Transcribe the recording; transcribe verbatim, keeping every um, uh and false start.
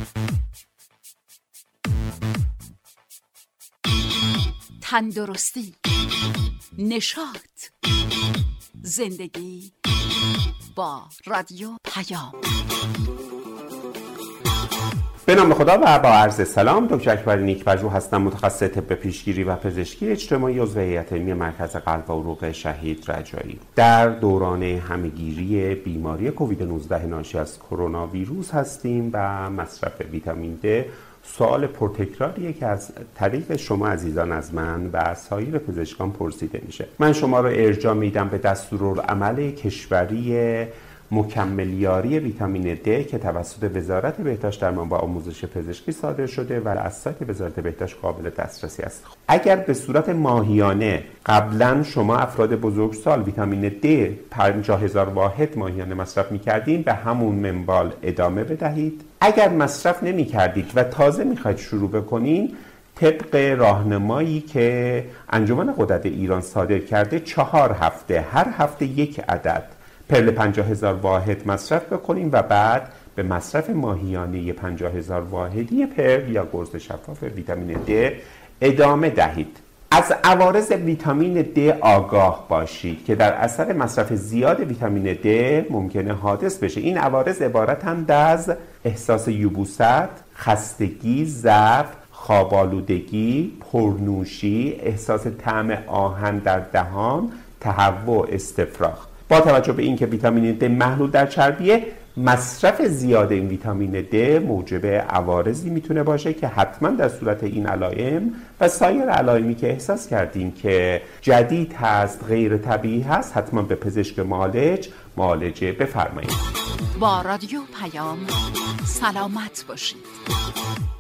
تندرستی، نشاط، زندگی با رادیو پیام. به نام خدا و با عرض سلام، دکتر اکبر نیک‌پژوه هستم، متخصص طب پیشگیری و پزشکی اجتماعی، عضو هیئت علمی مرکز قلب و عروق شهید رجایی. در دوران همه‌گیری بیماری کووید نوزده ناشی از کرونا ویروس هستیم و مصرف ویتامین د سوال پرتکراریه که از طریق شما عزیزان از من و سایر پزشکان پرسیده میشه. من شما رو ارجاع میدم به دستورالعمل کشوری مکملیاری ویتامین د که توسط وزارت بهداشت درمان و آموزش پزشکی صادر شده و از سایت وزارت بهداشت قابل دسترسی است. اگر به صورت ماهیانه قبلا شما افراد بزرگسال ویتامین د پنجاه هزار واحد ماهیانه مصرف می‌کردین، به همون منوال ادامه بدهید. اگر مصرف نمی‌کردید و تازه می‌خواید شروع بکنین، طبق راهنمایی که انجمن غدد ایران صادر کرده، چهار هفته هر هفته یک عدد پرل پنجاه هزار واحد مصرف بکنیم و بعد به مصرف ماهیانه پنجاه هزار واحدی پرل یا قرص شفاف ویتامین د ادامه دهید. از عوارض ویتامین د آگاه باشید که در اثر مصرف زیاد ویتامین د ممکنه حادث بشه. این عوارض عبارتند از احساس یبوست، خستگی، ضعف، خواب‌آلودگی، پرنوشی، احساس طعم آهن در دهان، تهوع، استفراغ. با توجه به اینکه ویتامین د محلول در چربیه، مصرف زیاد این ویتامین د موجب عوارضی میتونه باشه که حتما در صورت این علائم و سایر علائمی که احساس کردین که جدید هست، غیر طبیعی هست، حتما به پزشک معالج معالجه بفرمایید. با رادیو پیام سلامت باشید.